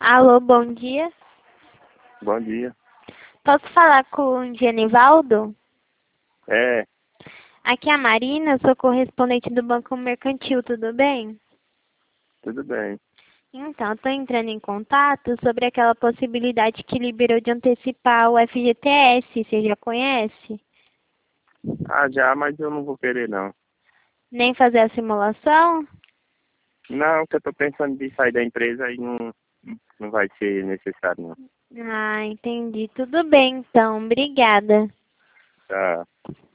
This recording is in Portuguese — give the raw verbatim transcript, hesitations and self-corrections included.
Alô, bom dia. Bom dia. Posso falar com o Genivaldo? É, Aqui é a Marina, sou correspondente do Banco Mercantil, tudo bem? tudo bem. Então, estou entrando em contato sobre aquela possibilidade que liberou de antecipar o F G T S, você já conhece? Ah, já, mas eu não vou querer não. Nem fazer a simulação? Não, que eu tô pensando de sair da empresa e não, não vai ser necessário não. Ah, entendi. Tudo bem, então. Obrigada. Tá.